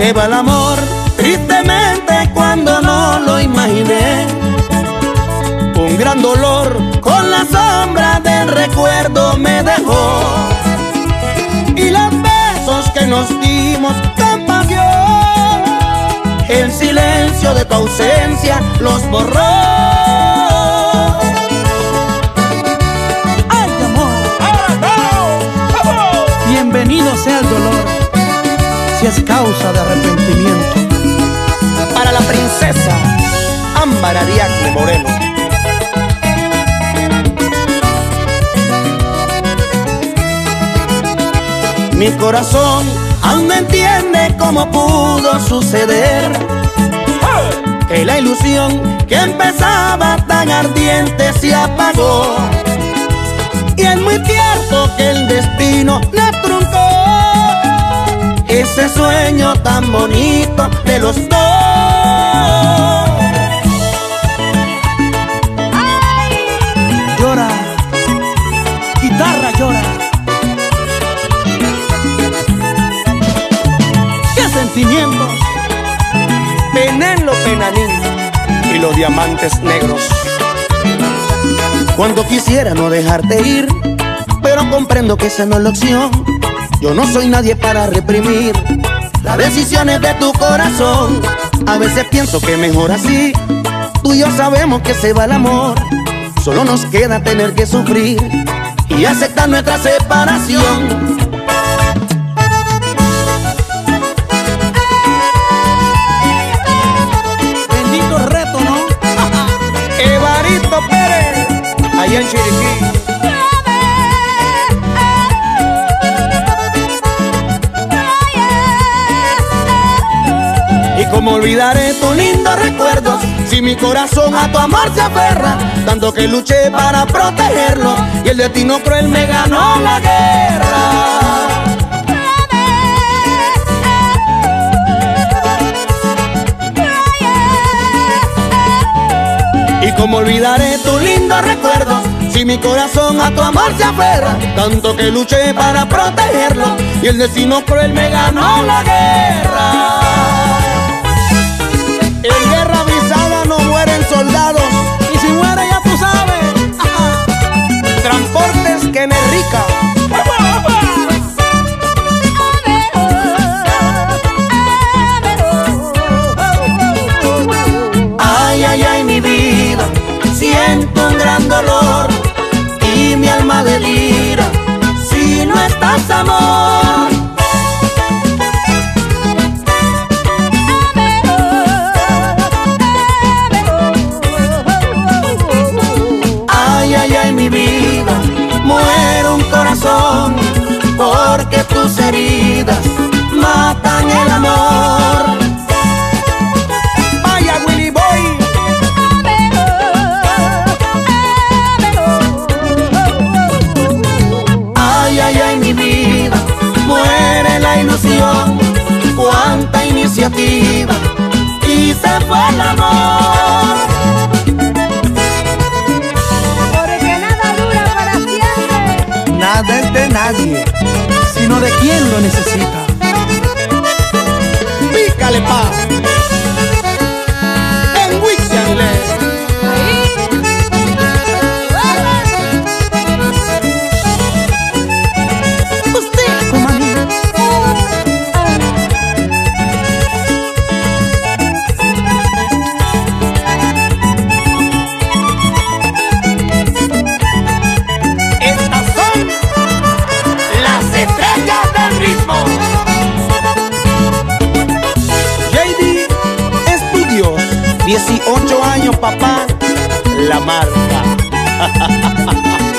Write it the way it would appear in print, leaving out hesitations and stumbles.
se va el amor, tristemente cuando no lo imaginé. Un gran dolor con la sombra del recuerdo me dejó, y los besos que nos dimos con pasión, el silencio de tu ausencia los borró. ¡Ay, amor! Bienvenido sea el dolor, si es causa de arrepentimiento. Para la princesa Ámbar Ariadne Moreno. Mi corazón aún no entiende cómo pudo suceder que la ilusión que empezaba tan ardiente se apagó, y es muy cierto que el destino nos truncó ese sueño tan bonito de los dos. Llora, guitarra llora. ¿Qué sentimientos? Penélope Nanín y los diamantes negros. Cuando quisiera no dejarte ir, pero comprendo que esa no es la opción. Yo no soy nadie para reprimir las decisiones de tu corazón. A veces pienso que mejor así. Tú y yo sabemos que se va el amor, solo nos queda tener que sufrir y aceptar nuestra separación. Bendito reto, ¿no? Evaristo Pérez, allá en Chiriquí. Y cómo olvidaré tus lindos recuerdos si mi corazón a tu amor se aferra, tanto que luché para protegerlo y el destino cruel me ganó la guerra. Y cómo olvidaré tus lindos recuerdos si mi corazón a tu amor se aferra, tanto que luché para protegerlo y el destino cruel me ganó la guerra. En guerra avisada no mueren soldados, Y si muere ya tú sabes. Transportes Kenerica. Ay, ay, ay, mi vida, siento un gran dolor y mi alma delira si no estás, amor. Ay, ay, ay, mi vida, muere un corazón porque tus heridas matan el amor. Vaya Willy Boy. Ay, ay, ay, mi vida, muere la ilusión, cuánta iniciativa y se fue el amor. Porque nada dura para siempre. Nada es de nadie, sino de quien lo necesita. Pícale paz. En Wixanles. Usted, como a mí. Estas son las estrellas del ritmo. JD Estudios, 18 años, papá, la marca.